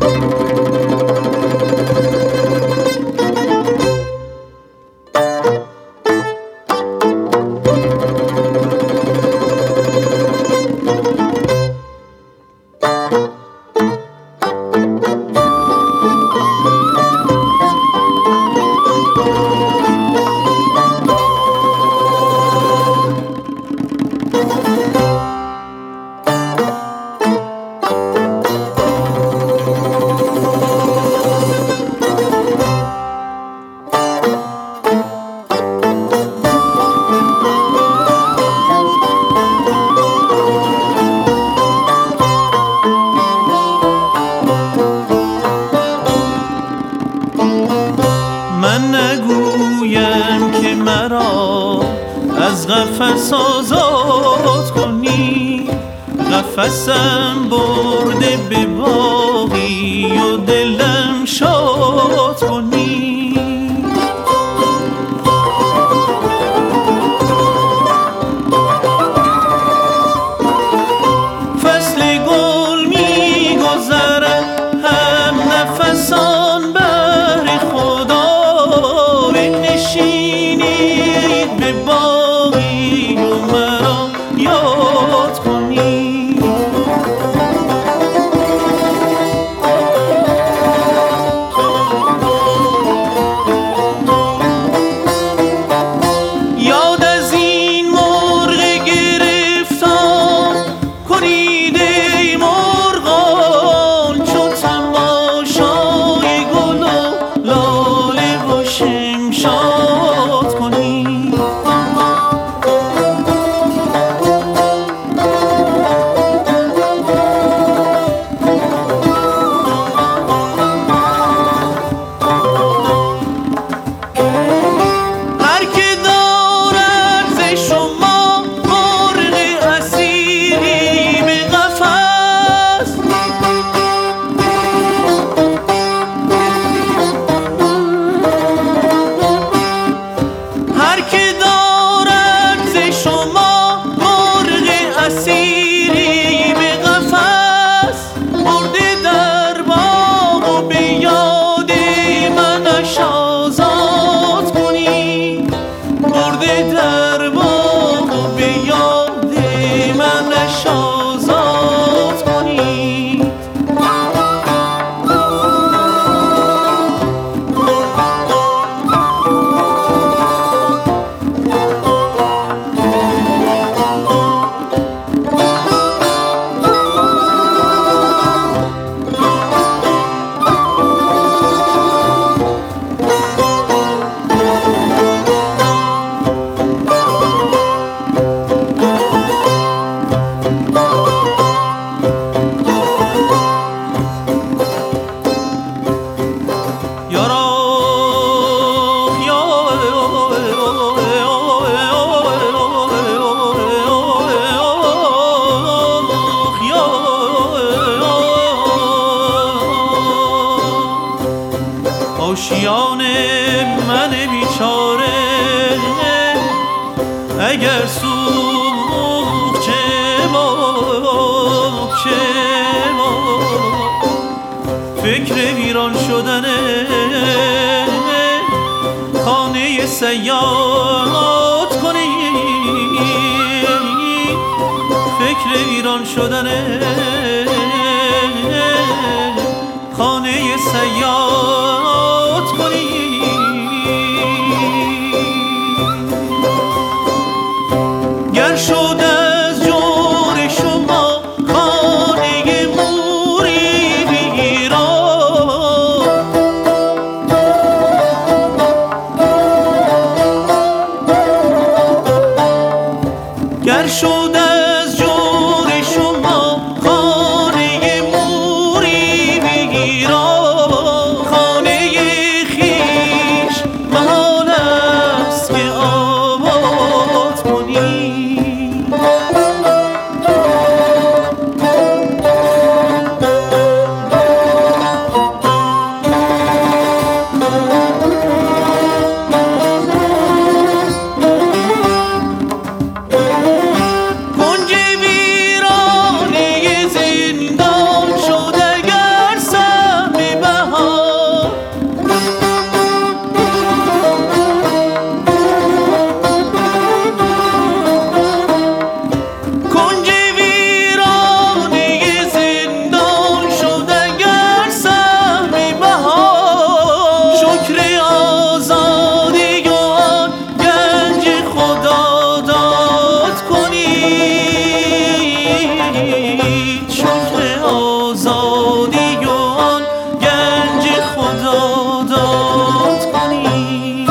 من نگویم که مرا از قفس آزاد کنی، قفسم برده به باغی و دلم شاد کنی. فصل گل می گذرد هم نفسان بر خدا، بنشینید به باغی و مرا یاد کنی. یاد از این مرغ گرفتار کنید ای مرغان، چو تماشای گل و لاله و شمشاد کنید. هر که دارد ز شما مرغ اسیری به قفس، هر که دارد ز شما مرغ اسیری به قفس، برده در باغ و به یاد منش آزاد کنی، برده در باغ و به یاد منش آزاد کنی. آشیان من بیچاره اگر سوخت چه فکر ویران شدن خانه سیاد کنی، فکر ویران شدن خانه سیاد کنی. گر شد از جور شما خانه موری ویران، گر شد از جور شما خانه موری ویران، آزادی و آن گنج خدا داد کنی.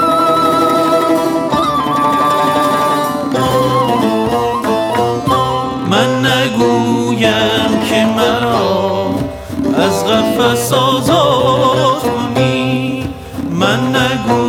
من نگویم که مرا از قفس آزاد کنی، من نگویم